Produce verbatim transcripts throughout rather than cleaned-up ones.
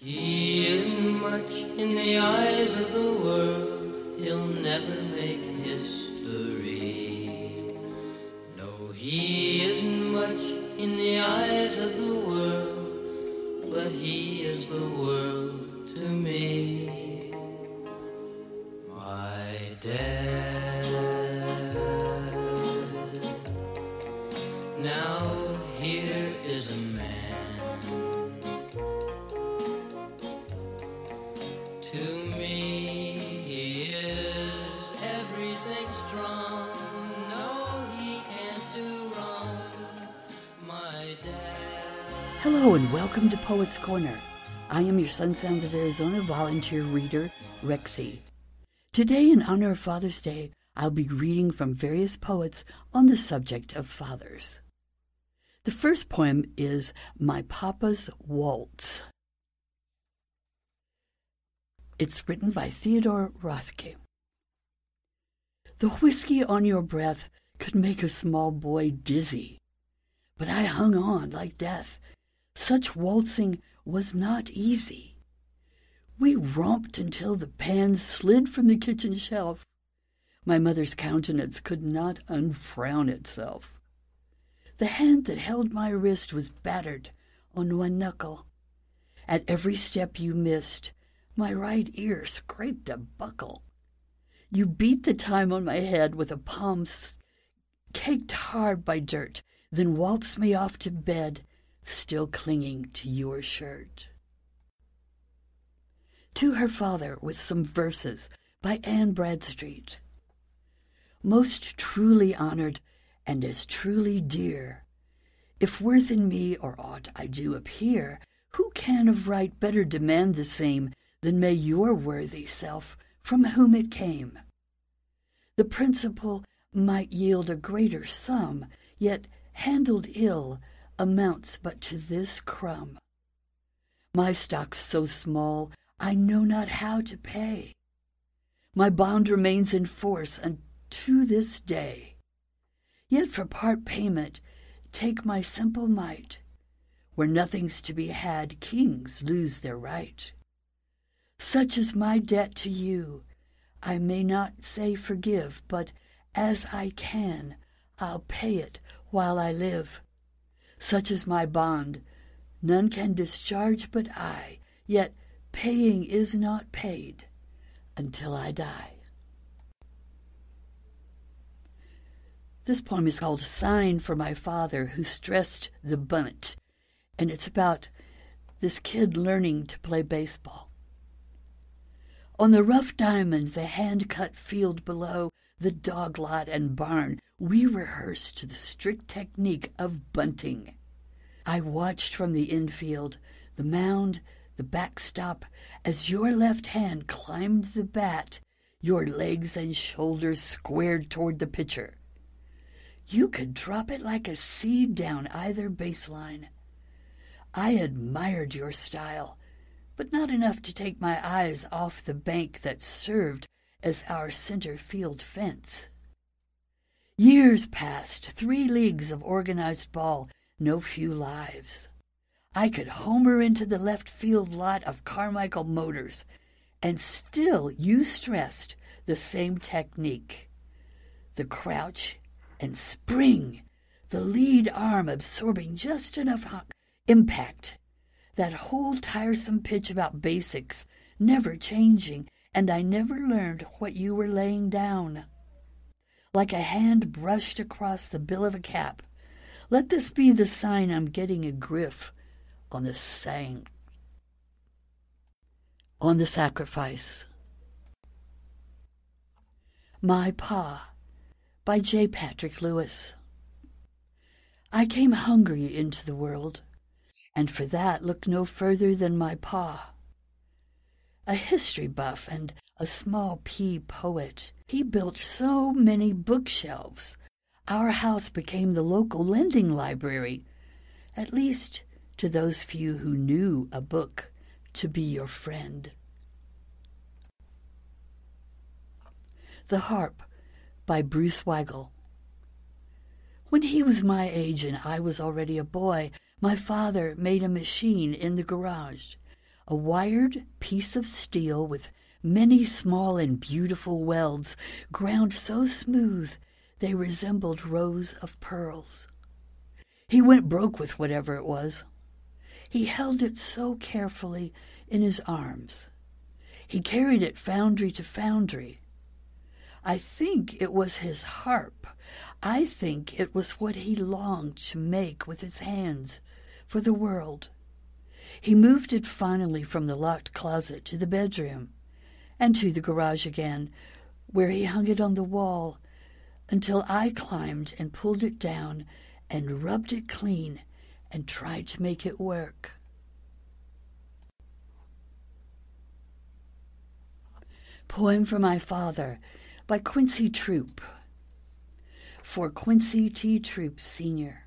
He isn't much in the eyes of the world, he'll never make history. No, he isn't much in the eyes of the world, but he is the world to me. My dad. Now here is a man. To me, he is everything strong. No, he can't do wrong. My dad. Hello and welcome to Poets Corner. I am your Sun Sounds of Arizona volunteer reader, Rexy. Today, in honor of Father's Day, I'll be reading from various poets on the subject of fathers. The first poem is My Papa's Waltz. It's written by Theodore Rothke. The whiskey on your breath could make a small boy dizzy, but I hung on like death. Such waltzing was not easy. We romped until the pan slid from the kitchen shelf. My mother's countenance could not unfrown itself. The hand that held my wrist was battered on one knuckle. At every step you missed, my right ear scraped a buckle. You beat the time on my head with a palm caked hard by dirt, then waltzed me off to bed, still clinging to your shirt. To Her Father, with some verses by Anne Bradstreet. Most truly honored and as truly dear, if worth in me or aught I do appear, who can of right better demand the same than may your worthy self from whom it came? The principle might yield a greater sum, yet handled ill amounts but to this crumb. My stock's so small I know not how to pay. My bond remains in force unto this day. Yet for part payment take my simple might. Where nothing's to be had, kings lose their right. Such is my debt to you. I may not say forgive, but as I can, I'll pay it while I live. Such is my bond. None can discharge but I, yet paying is not paid until I die. This poem is called Sign for My Father Who Stressed the Bunt, and it's about this kid learning to play baseball. On the rough diamond, the hand-cut field below, the dog lot and barn, we rehearsed the strict technique of bunting. I watched from the infield, the mound, the backstop, as your left hand climbed the bat, your legs and shoulders squared toward the pitcher. You could drop it like a seed down either baseline. I admired your style, but not enough to take my eyes off the bank that served as our center field fence. Years passed, three leagues of organized ball, no few lives. I could homer into the left field lot of Carmichael Motors, and still you stressed the same technique. The crouch and spring, the lead arm absorbing just enough impact. That whole tiresome pitch about basics, never changing, and I never learned what you were laying down. Like a hand brushed across the bill of a cap, let this be the sign I'm getting a griff on the sang. On the Sacrifice. My Pa, by J. Patrick Lewis. I came hungry into the world, and for that look no further than my Pa. A history buff and a small pea poet, he built so many bookshelves. Our house became the local lending library, at least to those few who knew a book to be your friend. The Harp, by Bruce Weigel. When he was my age and I was already a boy, my father made a machine in the garage. a wired piece of steel with many small and beautiful welds, ground so smooth they resembled rows of pearls. He went broke with whatever it was. He held it so carefully in his arms. He carried it foundry to foundry. I think it was his harp. I think it was what he longed to make with his hands for the world. He moved it finally from the locked closet to the bedroom and to the garage again, where he hung it on the wall until I climbed and pulled it down and rubbed it clean and tried to make it work. Poem for My Father by Quincy Troop. For Quincy T. Troop, Senior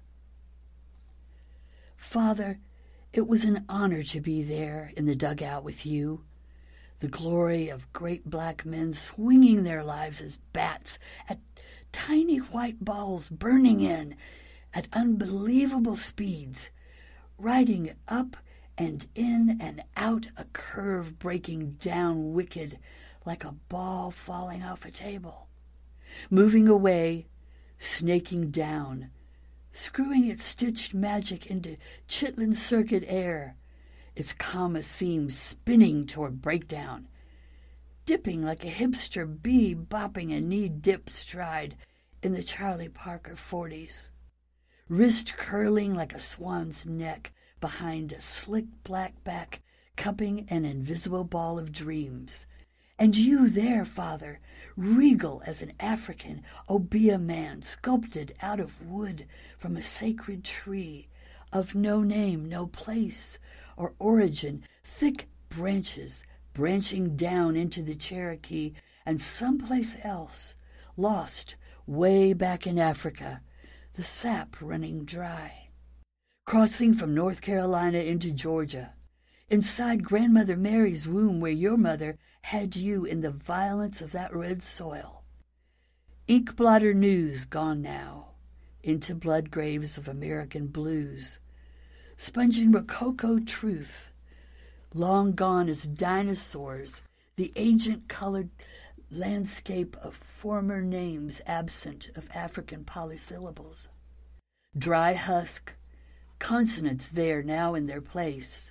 Father, it was an honor to be there in the dugout with you, the glory of great black men swinging their lives as bats at tiny white balls burning in at unbelievable speeds, riding up and in and out a curve breaking down wicked like a ball falling off a table, moving away, snaking down, screwing its stitched magic into chitlin circuit air, its comma seams spinning toward breakdown, dipping like a hipster bee bopping a knee-dip stride in the Charlie Parker forties, wrist curling like a swan's neck behind a slick black back cupping an invisible ball of dreams. And you there, Father, regal as an African obeah man sculpted out of wood from a sacred tree, of no name, no place or origin, thick branches branching down into the Cherokee and someplace else, lost way back in Africa, the sap running dry, crossing from North Carolina into Georgia, inside Grandmother Mary's womb where your mother had you in the violence of that red soil. Ink blotter news gone now, into blood graves of American blues, sponging Rococo truth, long gone as dinosaurs, the agent-colored landscape of former names absent of African polysyllables. Dry husk, consonants there now in their place,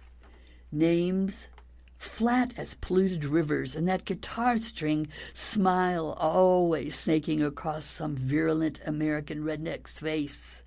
names flat as polluted rivers, and that guitar string smile always snaking across some virulent American redneck's face,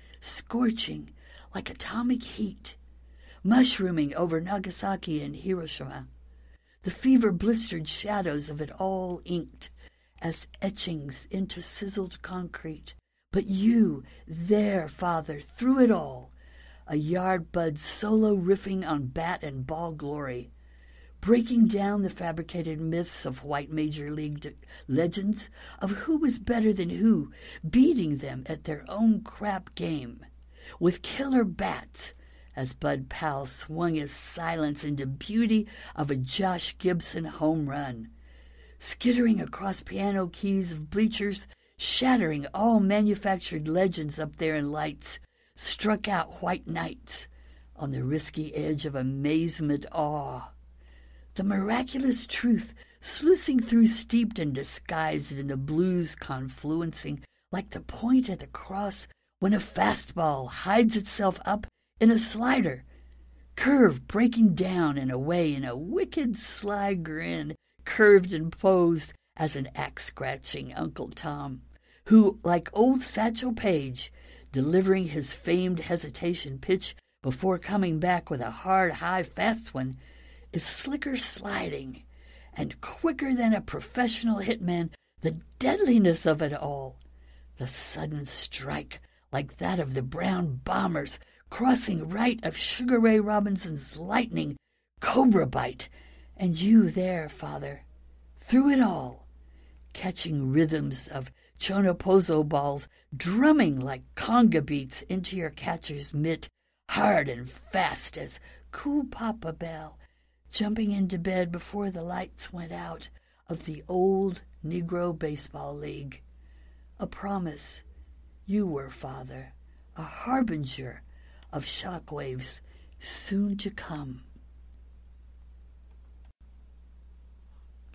scorching like atomic heat, mushrooming over Nagasaki and Hiroshima, the fever-blistered shadows of it all inked as etchings into sizzled concrete. But you, there, Father, through it all, a yardbud solo riffing on bat and ball glory, breaking down the fabricated myths of white major league de- legends of who was better than who, beating them at their own crap game, with killer bats, as Bud Powell swung his silence into beauty of a Josh Gibson home run, skittering across piano keys of bleachers, shattering all manufactured legends up there in lights, struck out white knights on the risky edge of amazement awe. The miraculous truth sluicing through steeped and disguised in the blues confluencing like the point at the cross when a fastball hides itself up in a slider, curve breaking down and away in a wicked sly grin, curved and posed as an axe-scratching Uncle Tom, who, like old Satchel Paige, delivering his famed hesitation pitch before coming back with a hard, high, fast one, is slicker sliding and quicker than a professional hitman. The deadliness of it all, the sudden strike like that of the brown bombers crossing right of Sugar Ray Robinson's lightning cobra bite, and you there, Father, through it all, catching rhythms of chonopozo balls drumming like conga beats into your catcher's mitt, hard and fast as cool Papa Bell, jumping into bed before the lights went out of the old Negro Baseball League. A promise you were, Father, a harbinger of shock waves soon to come.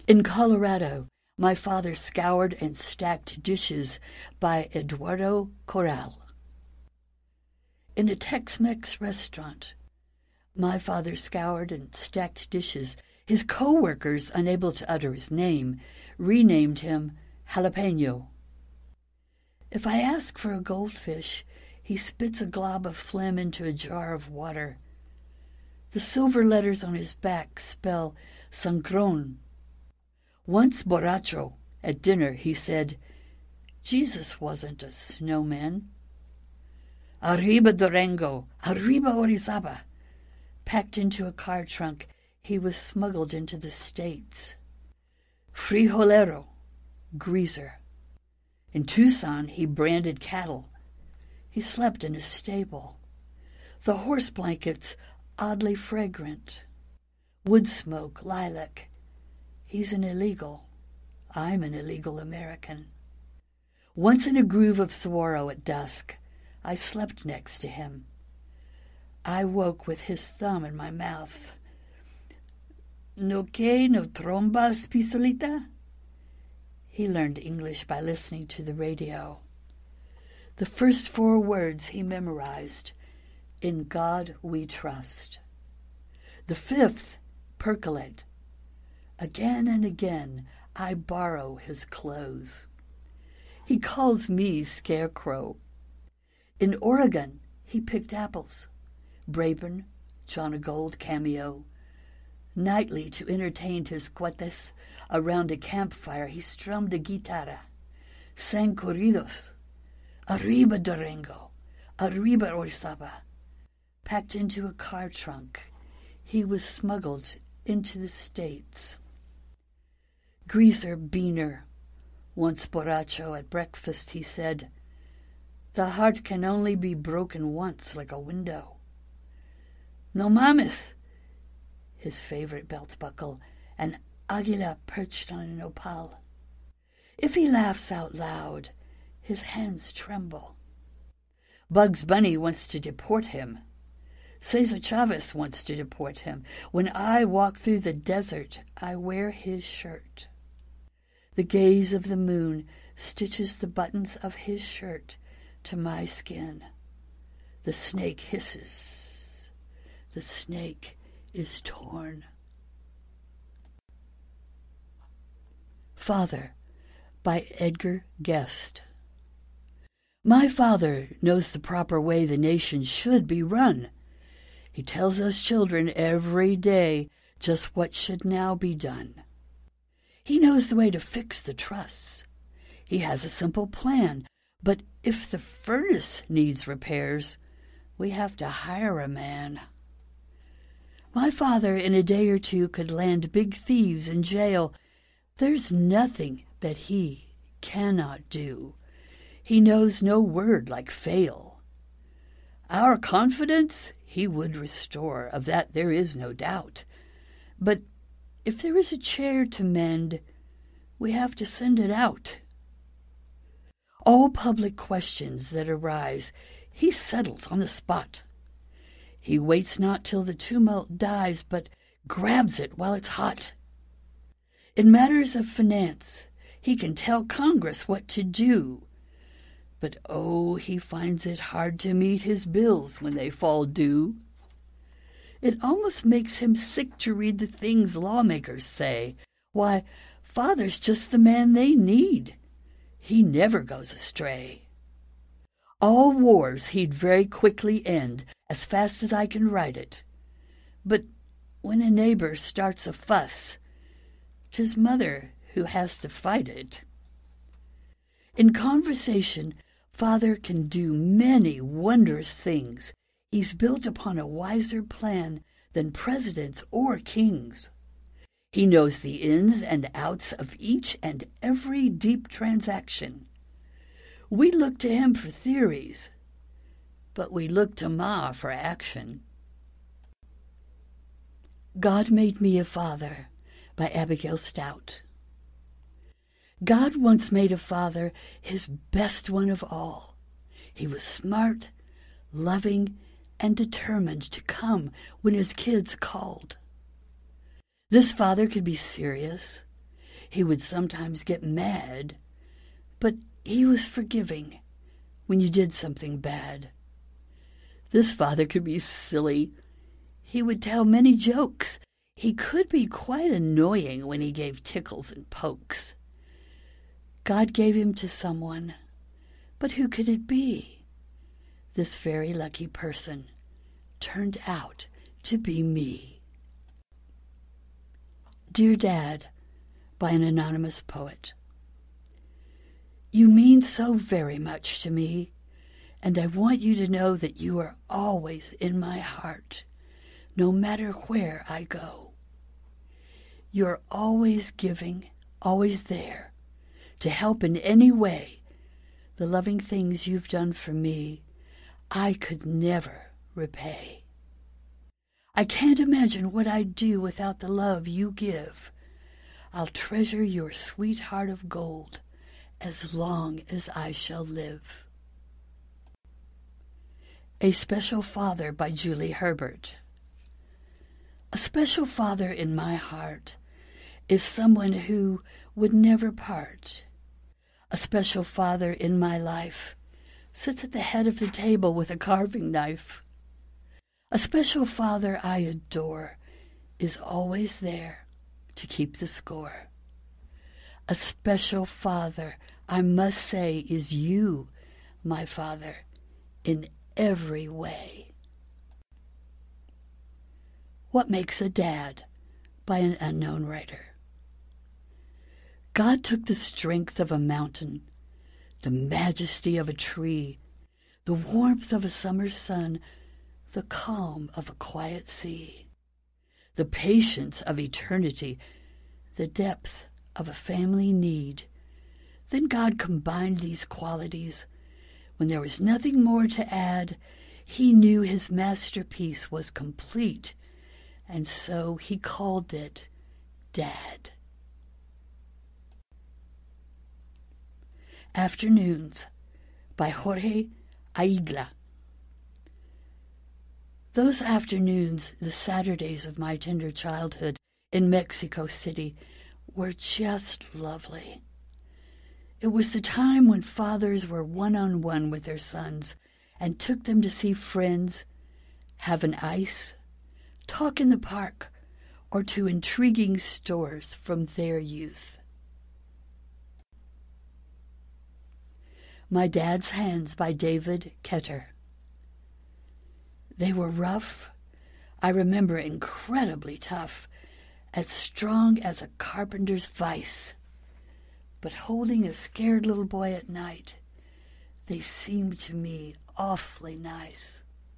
In Colorado, my father scoured and stacked dishes by Eduardo Corral. In a Tex-Mex restaurant, my father scoured and stacked dishes. His co-workers, unable to utter his name, renamed him Jalapeno. If I ask for a goldfish, he spits a glob of phlegm into a jar of water. The silver letters on his back spell Sangron. Once borracho, at dinner, he said, Jesus wasn't a snowman. Arriba Durango, arriba Orizaba. Packed into a car trunk, he was smuggled into the States. Frijolero, greaser. In Tucson, he branded cattle. He slept in a stable. The horse blankets, oddly fragrant. Wood smoke, lilac. He's an illegal. I'm an illegal American. Once in a groove of saguaro at dusk, I slept next to him. I woke with his thumb in my mouth. ¿No que no trombas, pistolita? He learned English by listening to the radio. The first four words he memorized, In God we trust. The fifth, percolate. Again and again I borrow his clothes. He calls me Scarecrow. In Oregon, he picked apples. Braben, John Gold cameo. Nightly, to entertain his cuates, around a campfire he strummed a guitarra, sang corridos. Arriba Durango, arriba Orizaba. Packed into a car trunk, he was smuggled into the States. Greaser Beaner, once borracho at breakfast, he said, the heart can only be broken once like a window. No mames, his favorite belt buckle, an águila perched on an opal. If he laughs out loud, his hands tremble. Bugs Bunny wants to deport him. Cesar Chavez wants to deport him. When I walk through the desert, I wear his shirt. The gaze of the moon stitches the buttons of his shirt to my skin. The snake hisses. The snake is torn. Father, by Edgar Guest. My father knows the proper way the nation should be run. He tells us children every day just what should now be done. He knows the way to fix the trusts. He has a simple plan, but if the furnace needs repairs, we have to hire a man. My father, in a day or two, could land big thieves in jail. There's nothing that he cannot do. He knows no word like fail. Our confidence he would restore, of that there is no doubt. But if there is a chair to mend, we have to send it out. All public questions that arise, he settles on the spot. He waits not till the tumult dies, but grabs it while it's hot. In matters of finance, he can tell Congress what to do. But oh, he finds it hard to meet his bills when they fall due. It almost makes him sick to read the things lawmakers say. Why, Father's just the man they need. He never goes astray. All wars he'd very quickly end, as fast as I can write it. But when a neighbor starts a fuss, 'tis mother who has to fight it. In conversation, Father can do many wondrous things. He's built upon a wiser plan than presidents or kings. He knows the ins and outs of each and every deep transaction. We look to him for theories, but we look to Ma for action. God Made Me a Father, by Abigail Stout. God once made a father his best one of all. He was smart, loving, and determined to come when his kids called. This father could be serious, He would sometimes get mad, but he was forgiving when you did something bad. This father could be silly. He would tell many jokes. He could be quite annoying when he gave tickles and pokes. God gave him to someone, but who could it be? This very lucky person turned out to be me. Dear Dad, by an anonymous poet. You mean so very much to me, and I want you to know that you are always in my heart, no matter where I go. You're always giving, always there, to help in any way. The loving things you've done for me, I could never repay. I can't imagine what I'd do without the love you give. I'll treasure your sweet heart of gold as long as I shall live. A Special Father by Julie Herbert. A special father in my heart is someone who would never part. A special father in my life sits at the head of the table with a carving knife. A special father I adore is always there to keep the score. A special father, I must say, is you, my father, in every way. What Makes a Dad by an unknown writer. God took the strength of a mountain, the majesty of a tree, the warmth of a summer sun, the calm of a quiet sea, the patience of eternity, the depth of a family need. Then God combined these qualities. When there was nothing more to add, he knew his masterpiece was complete, and so he called it Dad. Afternoons by Jorge Aigla. Those afternoons, the Saturdays of my tender childhood in Mexico City, were just lovely. It was the time when fathers were one-on-one with their sons and took them to see friends, have an ice, talk in the park, or to intriguing stores from their youth. My Dad's Hands by David Ketter. They were rough, I remember incredibly tough, as strong as a carpenter's vice. But holding a scared little boy at night, they seemed to me awfully nice.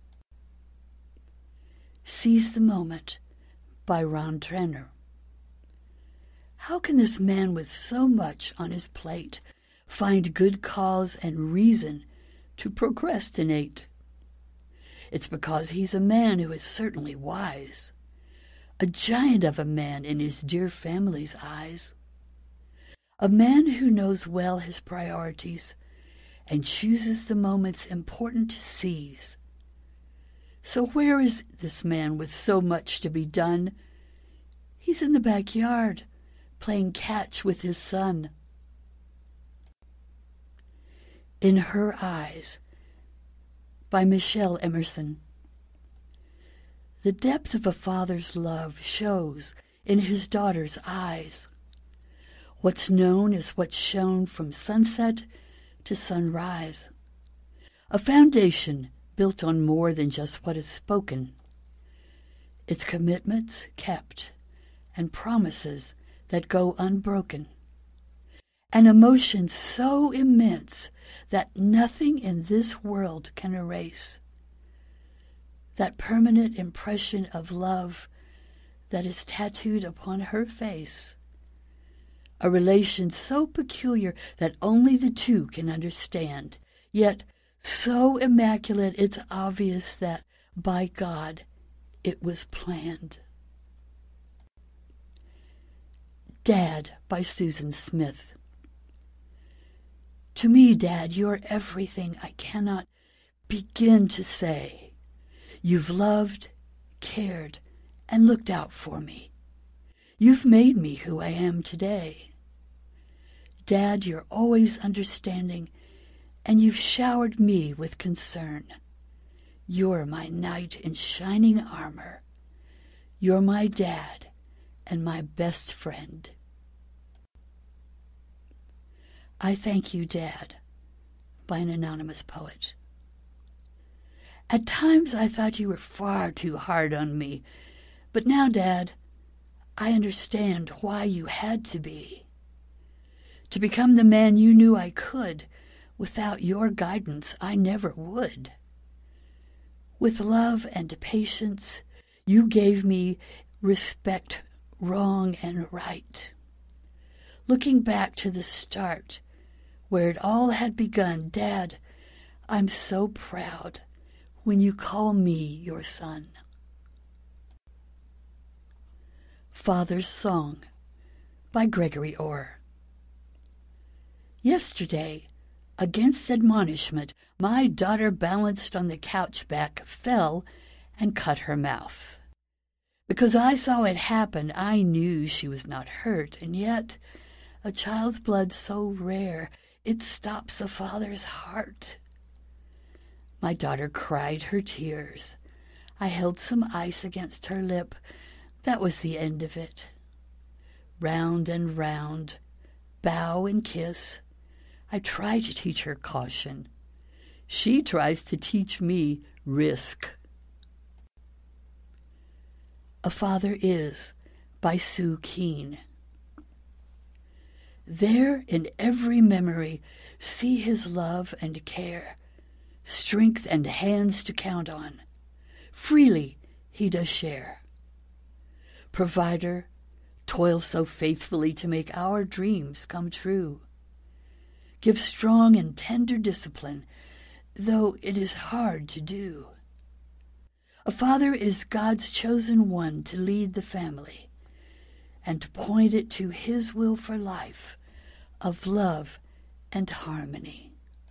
Seize the Moment by Ron Trenner. How can this man with so much on his plate find good cause and reason to procrastinate? It's because he's a man who is certainly wise, a giant of a man in his dear family's eyes, a man who knows well his priorities and chooses the moments important to seize. So where is this man with so much to be done? He's in the backyard, playing catch with his son. In Her Eyes by Michelle Emerson. The depth of a father's love shows in his daughter's eyes. What's known is what's shown from sunset to sunrise. A foundation built on more than just what is spoken. Its commitments kept and promises that go unbroken. An emotion so immense that nothing in this world can erase. That permanent impression of love that is tattooed upon her face. A relation so peculiar that only the two can understand, yet so immaculate it's obvious that, by God, it was planned. Dad by Susan Smith. To me, Dad, you're everything I cannot begin to say. You've loved, cared, and looked out for me. You've made me who I am today. Dad, you're always understanding, and you've showered me with concern. You're my knight in shining armor. You're my dad and my best friend. I Thank You, Dad, by an anonymous poet. At times I thought you were far too hard on me, but now, Dad, I understand why you had to be. To become the man you knew I could, without your guidance I never would. With love and patience, you gave me respect, wrong and right. Looking back to the start, where it all had begun, Dad, I'm so proud when you call me your son. Father's Song by Gregory Orr. Yesterday, against admonishment, my daughter balanced on the couch back, fell, and cut her mouth. Because I saw it happen, I knew she was not hurt, and yet a child's blood so rare, it stops a father's heart. My daughter cried her tears. I held some ice against her lip. That was the end of it. Round and round, bow and kiss. I try to teach her caution. She tries to teach me risk. A Father Is by Sue Keene. There in every memory, see his love and care, strength and hands to count on. Freely he does share. Provider, toil so faithfully to make our dreams come true. Give strong and tender discipline, though it is hard to do. A father is God's chosen one to lead the family and to point it to his will for life of love and harmony.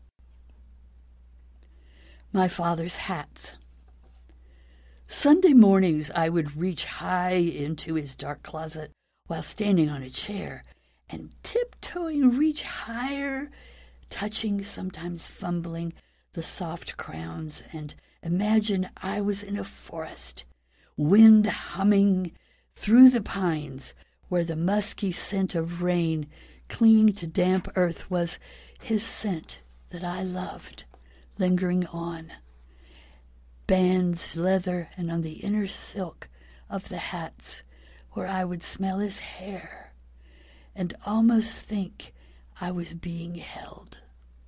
My Father's Hats. Sunday mornings I would reach high into his dark closet while standing on a chair and tiptoeing reach higher, touching, sometimes fumbling, the soft crowns, and imagine I was in a forest, wind humming through the pines, where the musky scent of rain clinging to damp earth was his scent that I loved, lingering on. Bands, leather, and on the inner silk of the hats, where I would smell his hair and almost think I was being held.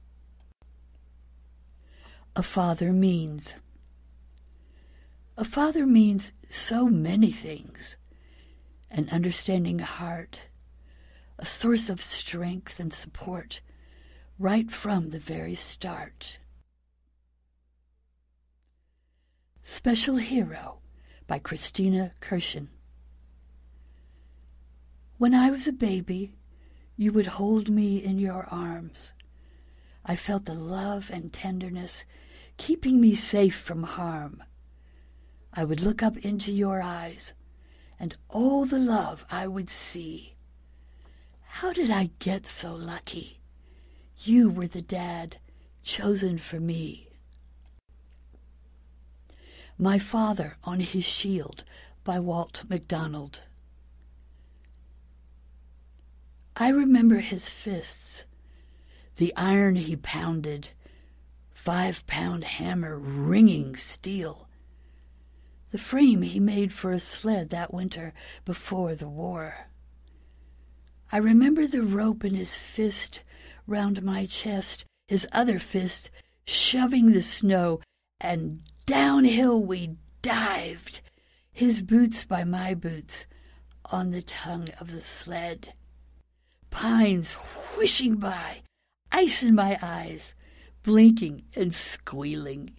A father means. A father means so many things. An understanding heart, a source of strength and support right from the very start. Special Hero by Christina Kirshen. When I was a baby, you would hold me in your arms. I felt the love and tenderness keeping me safe from harm. I would look up into your eyes, and all the love I would see. How did I get so lucky? You were the dad chosen for me. My Father on His Shield by Walt MacDonald. I remember his fists, the iron he pounded, five-pound hammer ringing steel, the frame he made for a sled that winter before the war. I remember the rope in his fist round my chest, his other fist shoving the snow, and downhill we dived, his boots by my boots on the tongue of the sled. Pines whishing by, ice in my eyes, blinking and squealing.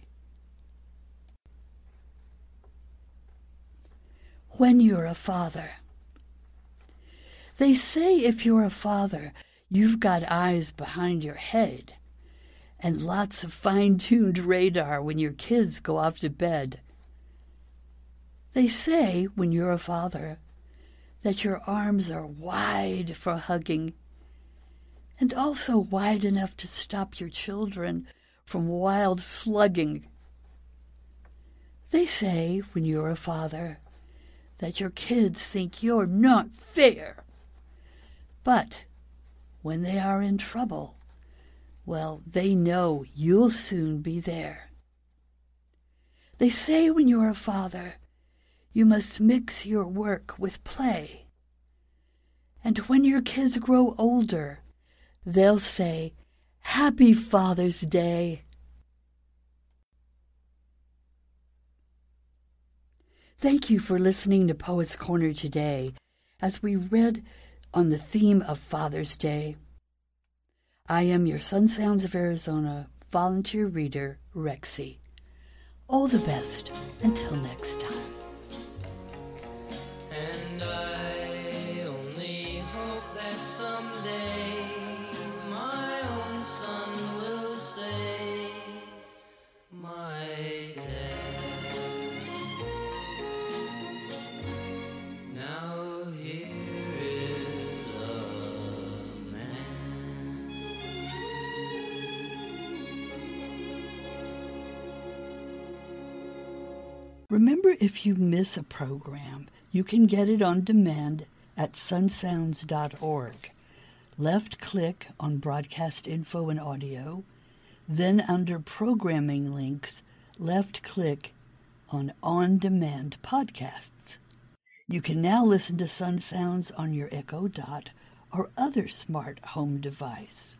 When you're a father. They say if you're a father, you've got eyes behind your head and lots of fine-tuned radar when your kids go off to bed. They say when you're a father that your arms are wide for hugging and also wide enough to stop your children from wild slugging. They say, when you're a father, that your kids think you're not fair. But when they are in trouble, well, they know you'll soon be there. They say when you're a father, you must mix your work with play. And when your kids grow older, they'll say, "Happy Father's Day." Thank you for listening to Poets Corner today as we read on the theme of Father's Day. I am your Sun Sounds of Arizona volunteer reader, Rexy. All the best until next time. And I only hope that someday my own son will say, "My dad." Now here is a man. Remember, if you miss a program, you can get it on demand at sun sounds dot org. Left-click on Broadcast Info and Audio, then under Programming Links, left-click on On Demand Podcasts. You can now listen to Sun Sounds on your Echo Dot or other smart home device.